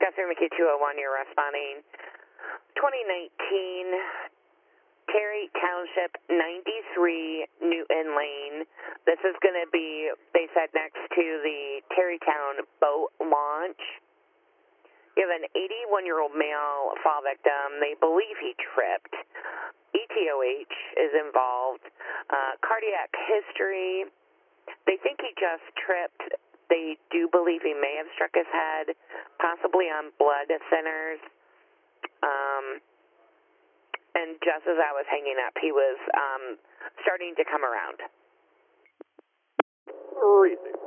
Guthrie McKay 201, you're responding. 2019 Terry Township 93 Newton Lane. This is going to be, they said, next to the Terrytown boat launch. You have an 81-year-old male fall victim. They believe he tripped. ETOH is involved. Cardiac history. They think he just tripped. They do believe he may have struck his head, possibly on blood thinners. And just as I was hanging up, he was starting to come around. Received.